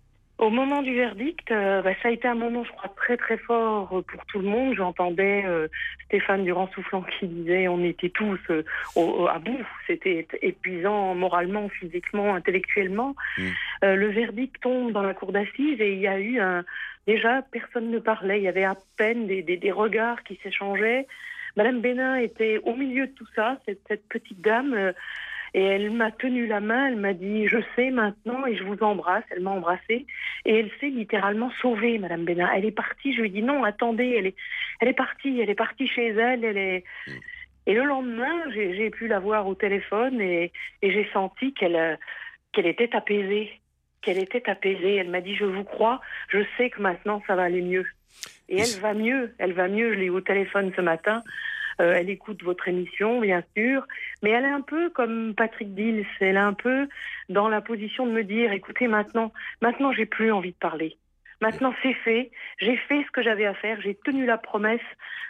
Au moment du verdict, euh, bah, ça a été un moment, je crois, très très fort pour tout le monde. J'entendais euh, Stéphane Durand-Soufflant qui disait on était tous euh, au, au, à bout. C'était épuisant moralement, physiquement, intellectuellement. Mmh. Euh, le verdict tombe dans la cour d'assises et il y a eu un... Déjà, personne ne parlait. Il y avait à peine des, des, des regards qui s'échangeaient. Madame Bénin était au milieu de tout ça, cette, cette petite dame... Euh, Et elle m'a tenu la main, elle m'a dit « Je sais maintenant et je vous embrasse ». Elle m'a embrassée et elle s'est littéralement sauvée, Madame Bénin. Elle est partie, je lui ai dit « Non, attendez, elle est, elle est partie, elle est partie chez elle. elle est... » Et le lendemain, j'ai, j'ai pu la voir au téléphone et, et j'ai senti qu'elle, qu'elle était apaisée. Qu'elle était apaisée. Elle m'a dit « Je vous crois, je sais que maintenant ça va aller mieux ». Et elle va mieux, elle va mieux. Je l'ai eu au téléphone ce matin. Euh, elle écoute votre émission, bien sûr, mais elle est un peu comme Patrick Dils, elle est un peu dans la position de me dire, écoutez, maintenant, maintenant j'ai plus envie de parler. Maintenant c'est fait, j'ai fait ce que j'avais à faire, j'ai tenu la promesse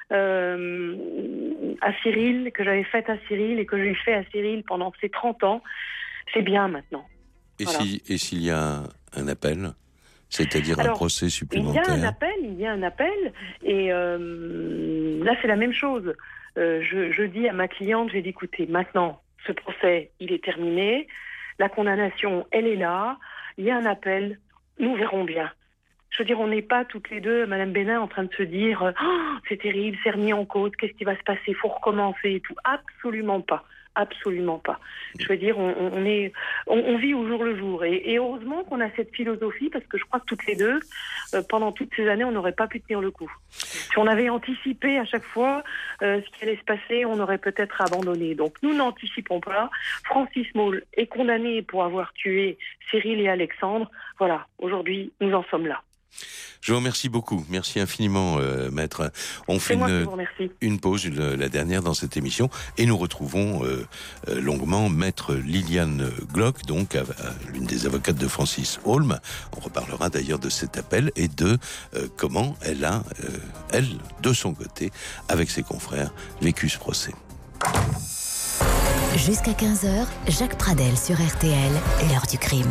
euh, à Cyril, que j'avais faite à Cyril et que j'ai fait à Cyril pendant ces trente ans. C'est bien maintenant. Et, voilà. si, et s'il y a un appel ? C'est-à-dire Alors, un procès supplémentaire. Il y a un appel, il y a un appel, et euh, là c'est la même chose. Euh, je, je dis à ma cliente, j'ai dit écoutez, maintenant, ce procès, il est terminé. La condamnation, elle est là. Il y a un appel. Nous verrons bien. Je veux dire, on n'est pas toutes les deux, Madame Bénin, en train de se dire oh, c'est terrible, c'est remis en cause, qu'est-ce qui va se passer, il faut recommencer et tout. Absolument pas. Absolument pas. Je veux dire, on, on, est, on, on vit au jour le jour. Et, et heureusement qu'on a cette philosophie, parce que je crois que toutes les deux, euh, pendant toutes ces années, on n'aurait pas pu tenir le coup. Si on avait anticipé à chaque fois euh, ce qui allait se passer, on aurait peut-être abandonné. Donc nous n'anticipons pas. Francis Maule est condamné pour avoir tué Cyril et Alexandre. Voilà, aujourd'hui, nous en sommes là. Je vous remercie beaucoup. Merci infiniment, euh, maître. On fait moi une, qui vous remercie. une pause, une, la dernière dans cette émission, et nous retrouvons euh, euh, longuement maître Liliane Glock, donc à, à, l'une des avocates de Francis Holm. On reparlera d'ailleurs de cet appel et de euh, comment elle a, euh, elle, de son côté, avec ses confrères, vécu ce procès. Jusqu'à quinze heures, Jacques Pradel sur R T L, l'heure du crime.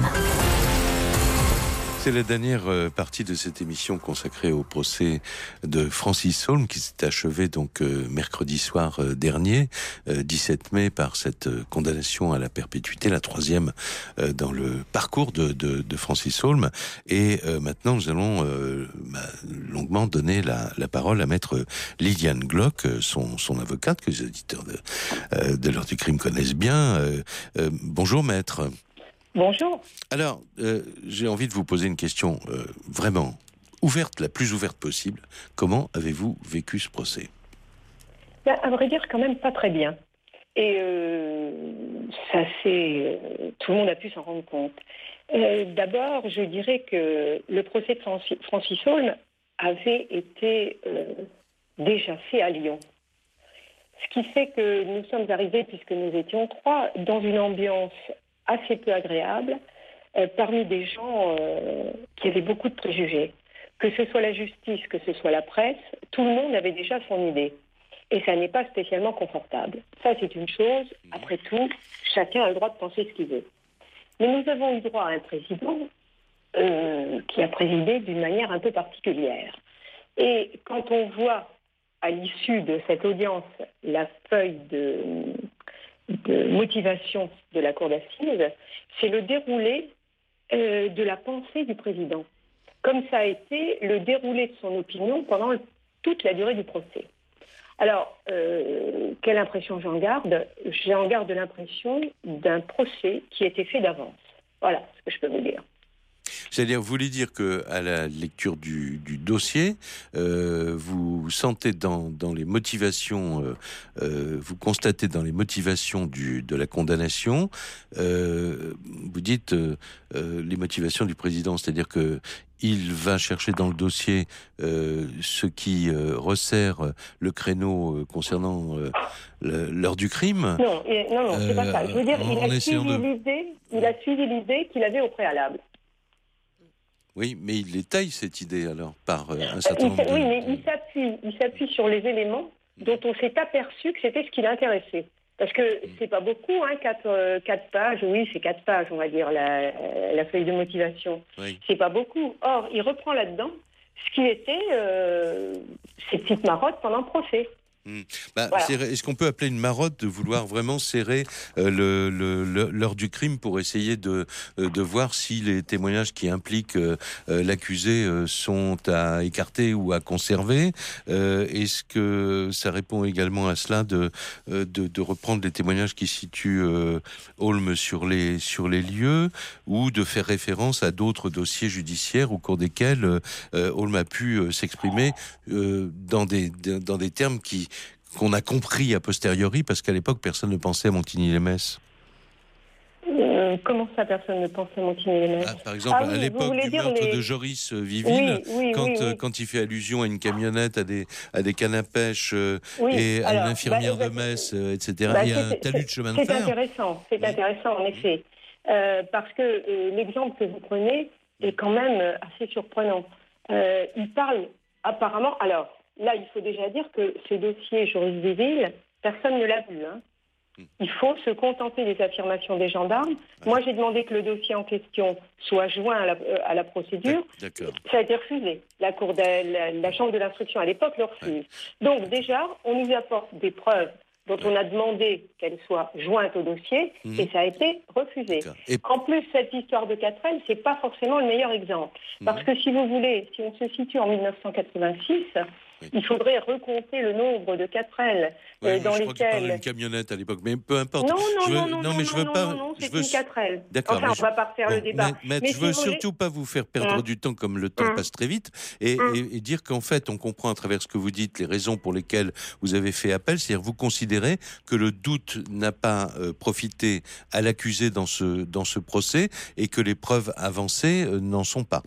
C'est la dernière partie de cette émission consacrée au procès de Francis Holm qui s'est achevé donc euh, mercredi soir euh, dernier, euh, dix-sept mai, par cette euh, condamnation à la perpétuité, la troisième euh, dans le parcours de, de, de Francis Holm. Et euh, maintenant, nous allons euh, bah, longuement donner la, la parole à maître Liliane Glock, son, son avocate, que les auditeurs de, euh, de l'heure du crime connaissent bien. Euh, euh, bonjour maître. Bonjour. Alors, euh, j'ai envie de vous poser une question euh, vraiment ouverte, la plus ouverte possible. Comment avez-vous vécu ce procès ? Ben, à vrai dire, quand même pas très bien. Et euh, ça c'est, euh, tout le monde a pu s'en rendre compte. Euh, d'abord, je dirais que le procès de Francis, Francis Holm avait été euh, déjà fait à Lyon. Ce qui fait que nous sommes arrivés, puisque nous étions trois, dans une ambiance assez peu agréable, euh, parmi des gens euh, qui avaient beaucoup de préjugés. Que ce soit la justice, que ce soit la presse, tout le monde avait déjà son idée. Et ça n'est pas spécialement confortable. Ça, c'est une chose. Après tout, chacun a le droit de penser ce qu'il veut. Mais nous avons eu droit à un président euh, qui a présidé d'une manière un peu particulière. Et quand on voit, à l'issue de cette audience, la feuille de... de motivation de la cour d'assises, c'est le déroulé euh, de la pensée du président, comme ça a été le déroulé de son opinion pendant toute la durée du procès. Alors, euh, quelle impression j'en garde ? J'en garde l'impression d'un procès qui a été fait d'avance. Voilà ce que je peux vous dire. C'est-à-dire, vous voulez dire qu'à la lecture du, du dossier, euh, vous sentez dans, dans les motivations, euh, euh, vous constatez dans les motivations du, de la condamnation, euh, vous dites euh, euh, les motivations du président, c'est-à-dire que il va chercher dans le dossier euh, ce qui euh, resserre le créneau euh, concernant euh, le, l'heure du crime. Non, et, non, non, c'est pas ça. Je veux dire, en, il, a suivi de... l'idée, il a suivi l'idée qu'il avait au préalable. Oui, mais il détaille cette idée alors par euh, un certain nombre il, de... Oui, mais il s'appuie, il s'appuie sur les éléments dont on s'est aperçu que c'était ce qui l'intéressait. Parce que c'est pas beaucoup, hein, quatre, euh, quatre pages, oui, c'est quatre pages, on va dire, la, la feuille de motivation. Oui. C'est pas beaucoup. Or, il reprend là-dedans ce qui était euh, ces petites marottes pendant le procès. Mmh. Bah, voilà. Est-ce qu'on peut appeler une marotte de vouloir vraiment serrer euh, le, le, le, l'heure du crime pour essayer de, euh, de voir si les témoignages qui impliquent euh, euh, l'accusé euh, sont à écarter ou à conserver euh, Est-ce que ça répond également à cela de, euh, de, de reprendre les témoignages qui situent euh, Holm sur les, sur les lieux ou de faire référence à d'autres dossiers judiciaires au cours desquels euh, Holm a pu euh, s'exprimer euh, dans, des, dans des termes qui qu'on a compris a posteriori, parce qu'à l'époque, personne ne pensait à Montigny-lès-Metz. Euh, comment ça, personne ne pensait à Montigny-lès-Metz ah, Par exemple, ah, oui, à l'époque du meurtre les... de Joris Viville, oui, oui, quand, oui, oui. Euh, quand il fait allusion à une camionnette, à des, à des cannes à pêche euh, oui, et à alors, une infirmière bah, de Metz, euh, et cetera. Bah, il y a un talus de chemin de fer. C'est intéressant, c'est oui. intéressant, en effet. Euh, parce que euh, l'exemple que vous prenez est quand même assez surprenant. Euh, il parle apparemment... Alors, là, il faut déjà dire que ce dossier Joris Viville, personne ne l'a vu. Hein. Il faut se contenter des affirmations des gendarmes. Ah. Moi, j'ai demandé que le dossier en question soit joint à la, euh, à la procédure. D'accord. Ça a été refusé. La, cour de, la, la chambre de l'instruction à l'époque le refuse. Ouais. Donc déjà, on nous apporte des preuves dont on a demandé qu'elle soit jointe au dossier, mmh. et ça a été refusé. Et... En plus, cette histoire de Quatrelle, c'est pas forcément le meilleur exemple. Mmh. Parce que si vous voulez, si on se situe en mille neuf cent quatre-vingt-six, oui. il faudrait recompter le nombre de Quatrelles oui, euh, dans je lesquelles... crois qu'il parle d'une camionnette à l'époque, mais peu importe. Non, non, je veux... non, non, non, mais non, je veux non, pas... non, non, c'est je veux... une Quatrelle. D'accord. Enfin, on je... va pas refaire bon, le débat. Mais, mais, mais je si veux vous surtout voulez... pas vous faire perdre mmh. du temps comme le temps mmh. passe très vite et, mmh. et, et dire qu'en fait, on comprend à travers ce que vous dites les raisons pour lesquelles vous avez fait appel, c'est-à-dire vous considérez que le doute n'a pas euh, profité à l'accusé dans ce, dans ce procès et que les preuves avancées euh, n'en sont pas.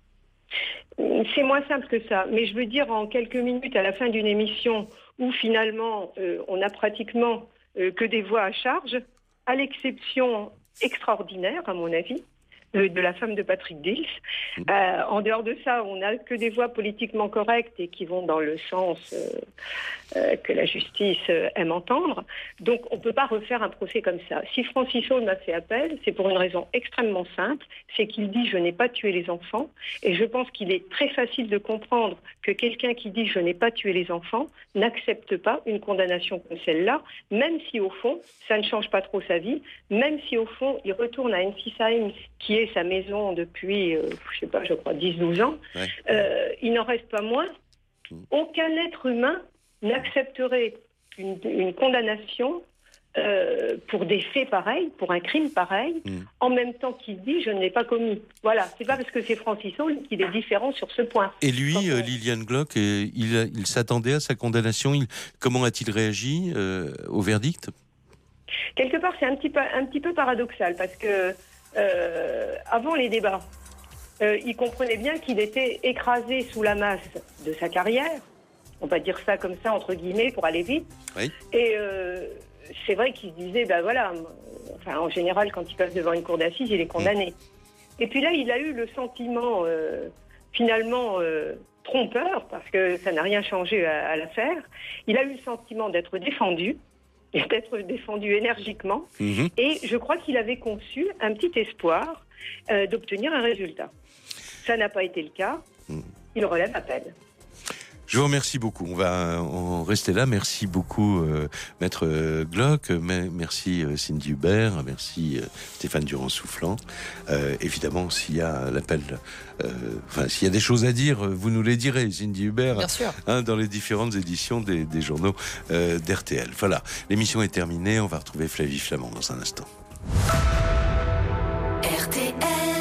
C'est moins simple que ça, mais je veux dire en quelques minutes à la fin d'une émission où finalement euh, on n'a pratiquement euh, que des voix à charge, à l'exception extraordinaire à mon avis, euh, de la femme de Patrick Dils. Euh, en dehors de ça, on n'a que des voix politiquement correctes et qui vont dans le sens euh, euh, que la justice euh, aime entendre. Donc on ne peut pas refaire un procès comme ça. Si Francis Holm a fait appel, c'est pour une raison extrêmement simple, c'est qu'il dit « je n'ai pas tué les enfants ». Et je pense qu'il est très facile de comprendre que quelqu'un qui dit « je n'ai pas tué les enfants » n'accepte pas une condamnation comme celle-là, même si au fond, ça ne change pas trop sa vie, même si au fond, il retourne à Ensisheim, qui est sa maison depuis, euh, je sais pas, je crois dix douze ans, ouais. euh, il n'en reste pas moins. Aucun être humain n'accepterait une, une condamnation euh, pour des faits pareils, pour un crime pareil, mm. en même temps qu'il dit « je ne l'ai pas commis ». Voilà, c'est pas parce que c'est Francis Holm qu'il est différent sur ce point. Et lui, on... euh, Liliane Glock, euh, il, il s'attendait à sa condamnation. Il, comment a-t-il réagi euh, au verdict ? Quelque part, c'est un petit peu, un petit peu paradoxal, parce que euh, avant les débats, euh, il comprenait bien qu'il était écrasé sous la masse de sa carrière. On va dire ça comme ça, entre guillemets, pour aller vite. Oui. Et euh, c'est vrai qu'il se disait, ben voilà, enfin, en général, quand il passe devant une cour d'assises, il est condamné. Mmh. Et puis là, il a eu le sentiment, euh, finalement, euh, trompeur, parce que ça n'a rien changé à, à l'affaire. Il a eu le sentiment d'être défendu, et d'être défendu énergiquement. Mmh. Et je crois qu'il avait conçu un petit espoir euh, d'obtenir un résultat. Ça n'a pas été le cas. Mmh. Il relève appel. Je vous remercie beaucoup. On va en rester là. Merci beaucoup, euh, Maître Glock. Merci euh, Cindy Hubert. Merci euh, Stéphane Durand-Soufflant. Euh, évidemment, s'il y a l'appel, euh, enfin, s'il y a des choses à dire, vous nous les direz, Cindy Hubert. Bien sûr. Hein, dans les différentes éditions des, des journaux euh, d'R T L. Voilà. L'émission est terminée. On va retrouver Flavie Flamand dans un instant. R T L